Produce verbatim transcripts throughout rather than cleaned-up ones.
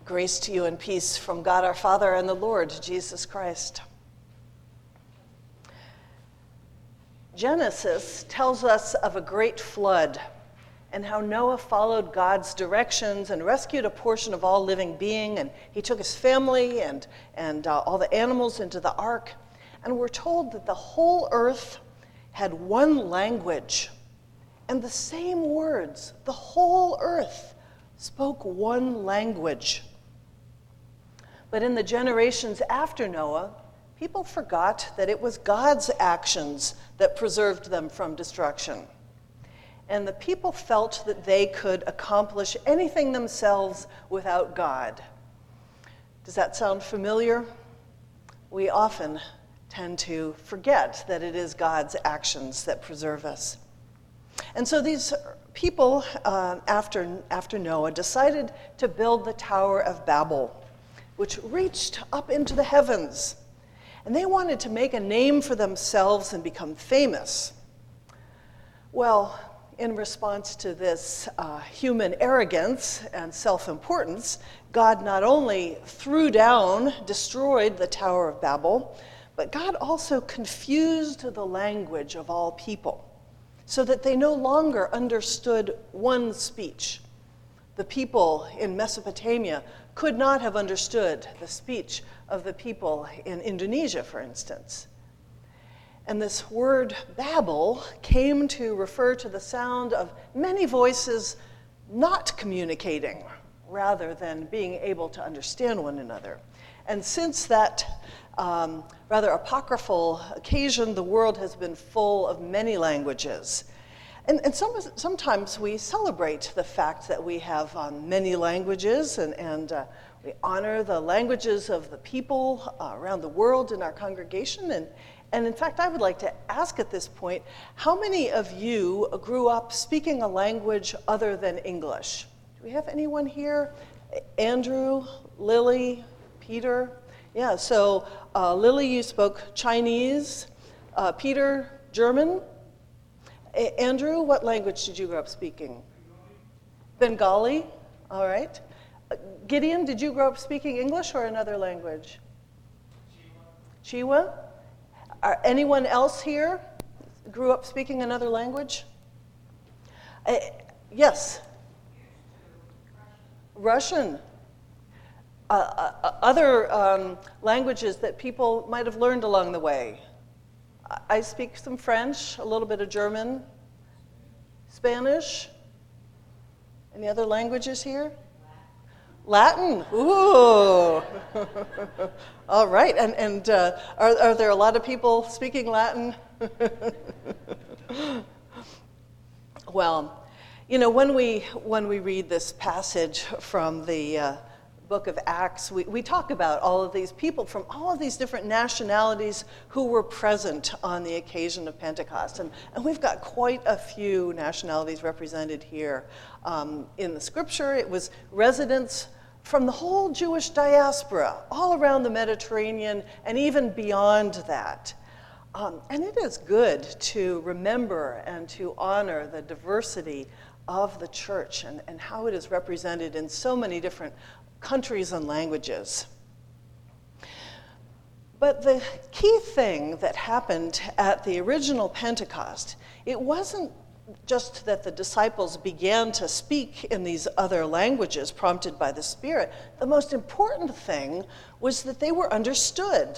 Grace to you and peace from God our Father and the Lord Jesus Christ. Genesis tells us of a great flood and how Noah followed God's directions and rescued a portion of all living being, and he took his family and, and uh, all the animals into the ark. And we're told that the whole earth had one language and the same words. The whole earth spoke one language. But in the generations after Noah, people forgot that it was God's actions that preserved them from destruction. And the people felt that they could accomplish anything themselves without God. Does that sound familiar? We often tend to forget that it is God's actions that preserve us. And so these people, uh, after, after Noah, decided to build the Tower of Babel, which reached up into the heavens. And they wanted to make a name for themselves and become famous. Well, in response to this uh, human arrogance and self-importance, God not only threw down, destroyed the Tower of Babel, but God also confused the language of all people so that they no longer understood one speech. The people in Mesopotamia could not have understood the speech of the people in Indonesia, for instance. And this word Babel came to refer to the sound of many voices not communicating, rather than being able to understand one another. And since that um, rather apocryphal occasion, the world has been full of many languages. And, and some, sometimes we celebrate the fact that we have um, many languages, and, and uh, we honor the languages of the people uh, around the world in our congregation. And, and in fact, I would like to ask at this point, how many of you grew up speaking a language other than English? Do we have anyone here? Andrew, Lily, Peter? Yeah, so uh, Lily, you spoke Chinese. Uh, Peter, German. A- Andrew, what language did you grow up speaking? Bengali. Bengali? All right. Uh, Gideon, did you grow up speaking English or another language? Chiwa. Chiwa? Are anyone else here grew up speaking another language? Uh, yes. Russian. Uh, uh, other um, languages that people might have learned along the way. I speak some French, a little bit of German, Spanish. Any other languages here? Latin. Ooh. All right. And and uh, are are there a lot of people speaking Latin? Well, you know, when we when we read this passage from the uh, book of Acts, we, we talk about all of these people from all of these different nationalities who were present on the occasion of Pentecost. And, and we've got quite a few nationalities represented here. Um, in the scripture, it was residents from the whole Jewish diaspora, all around the Mediterranean and even beyond that. Um, and it is good to remember and to honor the diversity of the church and, and how it is represented in so many different countries and languages. But the key thing that happened at the original Pentecost, it wasn't just that the disciples began to speak in these other languages prompted by the Spirit. The most important thing was that they were understood.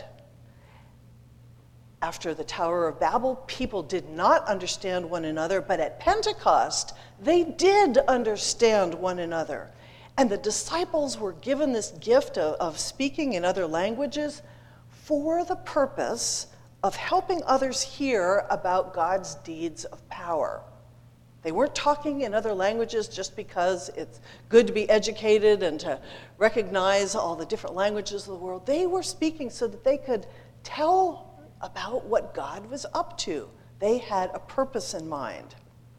After the Tower of Babel, people did not understand one another, but at Pentecost, they did understand one another. And the disciples were given this gift of, of speaking in other languages for the purpose of helping others hear about God's deeds of power. They weren't talking in other languages just because it's good to be educated and to recognize all the different languages of the world. They were speaking so that they could tell about what God was up to. They had a purpose in mind.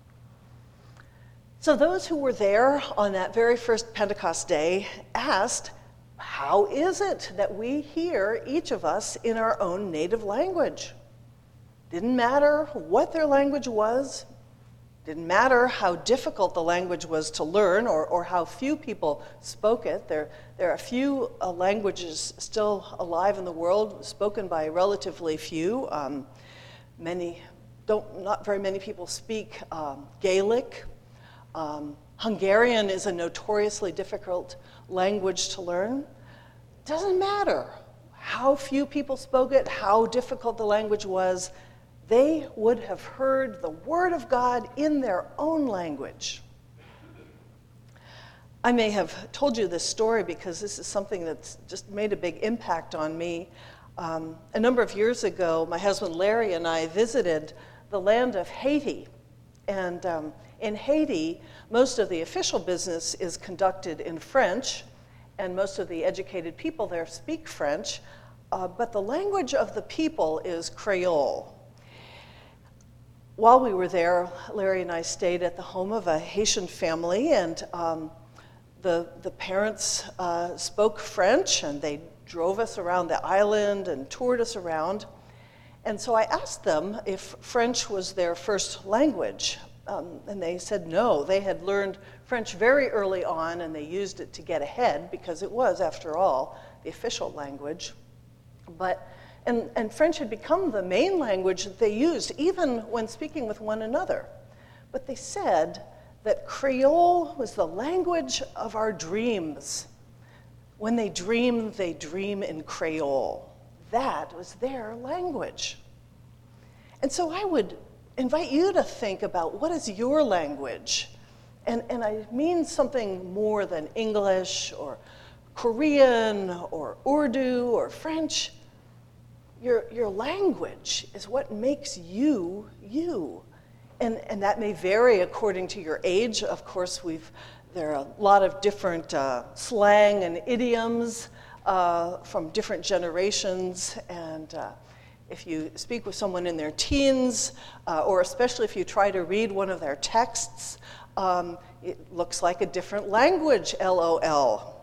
So those who were there on that very first Pentecost day asked, how is it that we hear, each of us, in our own native language? Didn't matter what their language was. Didn't matter how difficult the language was to learn or, or how few people spoke it. There, there are a few uh, languages still alive in the world, spoken by relatively few. Um, many don't, not very many people speak um, Gaelic. Um, Hungarian is a notoriously difficult language to learn. Doesn't matter how few people spoke it, how difficult the language was. They would have heard the Word of God in their own language. I may have told you this story because this is something that's just made a big impact on me. Um, a number of years ago, my husband Larry and I visited the land of Haiti. And um, in Haiti, most of the official business is conducted in French, and most of the educated people there speak French, uh, but the language of the people is Creole. While we were there, Larry and I stayed at the home of a Haitian family, and um, the, the parents uh, spoke French, and they drove us around the island and toured us around. And so I asked them if French was their first language, um, and they said no. They had learned French very early on, and they used it to get ahead, because it was, after all, the official language. But And, and French had become the main language that they used, even when speaking with one another. But they said that Creole was the language of our dreams. When they dream, they dream in Creole. That was their language. And so I would invite you to think about, what is your language? And, and I mean something more than English or Korean or Urdu or French. Your, your language is what makes you, you. And, and that may vary according to your age. Of course, we've, there are a lot of different uh, slang and idioms uh, from different generations. And uh, if you speak with someone in their teens, uh, or especially if you try to read one of their texts, um, it looks like a different language, LOL.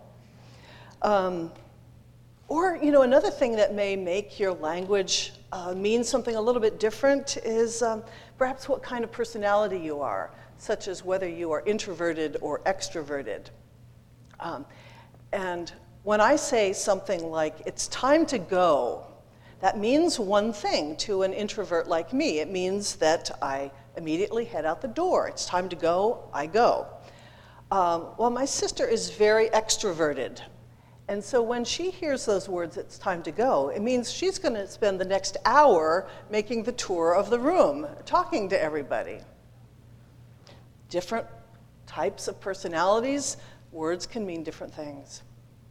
Um, Or, you know, another thing that may make your language uh, mean something a little bit different is um, perhaps what kind of personality you are, such as whether you are introverted or extroverted. Um, and when I say something like, it's time to go, that means one thing to an introvert like me. It means that I immediately head out the door. It's time to go, I go. Um, well, my sister is very extroverted. And so when she hears those words, it's time to go, it means she's going to spend the next hour making the tour of the room, talking to everybody. Different types of personalities, words can mean different things.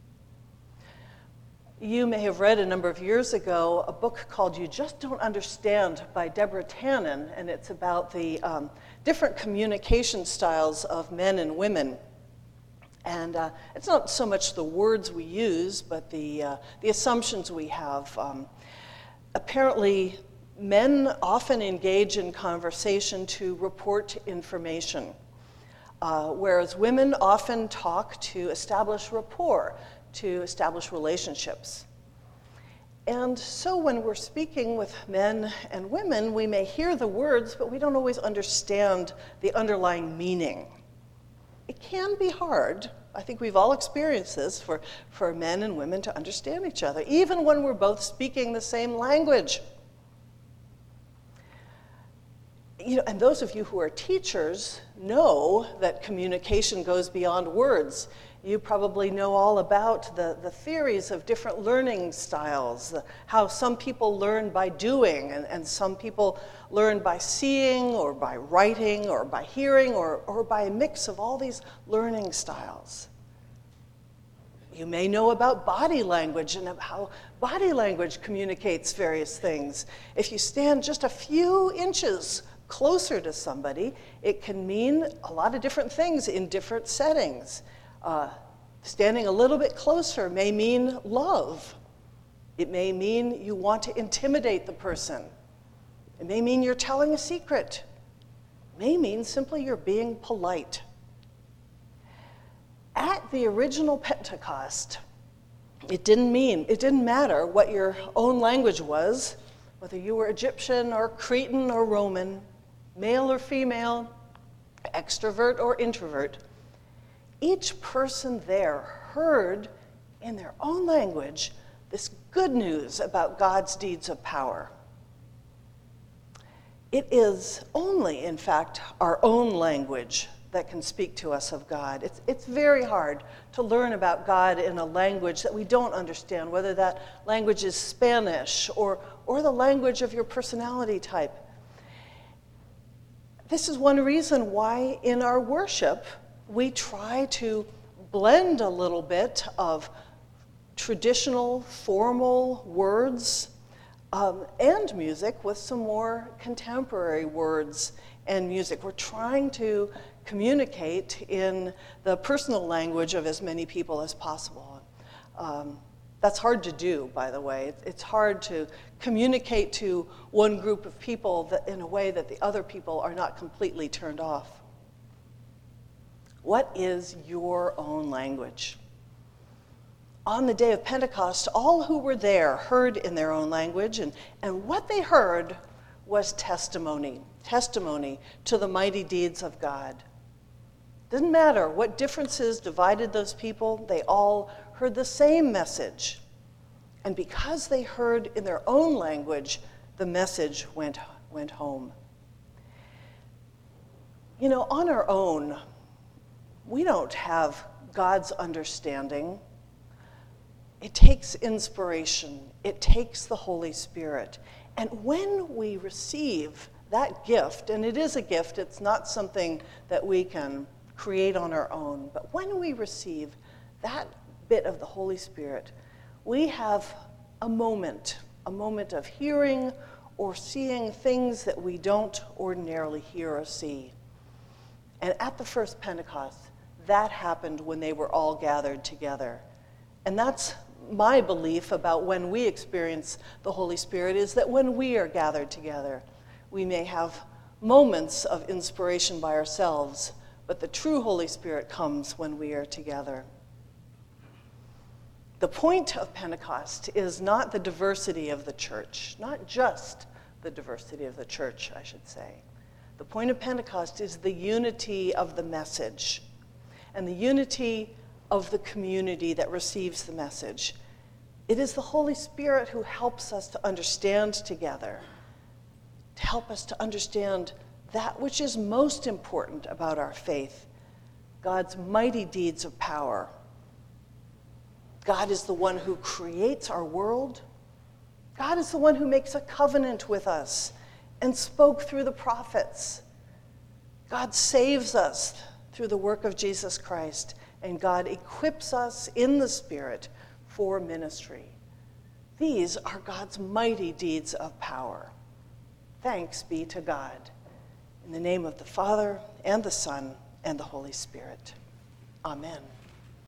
You may have read a number of years ago a book called You Just Don't Understand by Deborah Tannen, and it's about the um, different communication styles of men and women. And uh, it's not so much the words we use, but the, uh, the assumptions we have. Um, apparently, men often engage in conversation to report information, uh, whereas women often talk to establish rapport, to establish relationships. And so when we're speaking with men and women, we may hear the words, but we don't always understand the underlying meaning. It can be hard, I think we've all experienced this, for, for men and women to understand each other, even when we're both speaking the same language. You know, and those of you who are teachers know that communication goes beyond words. You probably know all about the, the theories of different learning styles, the, how some people learn by doing, and, and some people learn by seeing, or by writing, or by hearing, or, or by a mix of all these learning styles. You may know about body language and how body language communicates various things. If you stand just a few inches closer to somebody, it can mean a lot of different things in different settings. Uh, standing a little bit closer may mean love. It may mean you want to intimidate the person. It may mean you're telling a secret. It may mean simply you're being polite. At the original Pentecost, it didn't mean, it didn't matter what your own language was, whether you were Egyptian or Cretan or Roman, male or female, extrovert or introvert, each person there heard in their own language this good news about God's deeds of power. It is only, in fact, our own language that can speak to us of God. It's, it's very hard to learn about God in a language that we don't understand, whether that language is Spanish or, or the language of your personality type. This is one reason why in our worship we try to blend a little bit of traditional, formal words um, and music with some more contemporary words and music. We're trying to communicate in the personal language of as many people as possible. Um, that's hard to do, by the way. It's hard to communicate to one group of people that, in a way that the other people are not completely turned off. What is your own language? On the day of Pentecost, all who were there heard in their own language, and, and what they heard was testimony, testimony to the mighty deeds of God. Didn't matter what differences divided those people, they all heard the same message. And because they heard in their own language, the message went, went home. You know, on our own, we don't have God's understanding. It takes inspiration. It takes the Holy Spirit. And when we receive that gift, and it is a gift, it's not something that we can create on our own, but when we receive that bit of the Holy Spirit, we have a moment, a moment of hearing or seeing things that we don't ordinarily hear or see. And at the first Pentecost, that happened when they were all gathered together. And that's my belief about when we experience the Holy Spirit, is that when we are gathered together, we may have moments of inspiration by ourselves, but the true Holy Spirit comes when we are together. The point of Pentecost is not the diversity of the church, not just the diversity of the church, I should say. The point of Pentecost is the unity of the message and the unity of the community that receives the message. It is the Holy Spirit who helps us to understand together, to help us to understand that which is most important about our faith, God's mighty deeds of power. God is the one who creates our world. God is the one who makes a covenant with us and spoke through the prophets. God saves us through the work of Jesus Christ, and God equips us in the Spirit for ministry. These are God's mighty deeds of power. Thanks be to God. In the name of the Father, and the Son, and the Holy Spirit. Amen.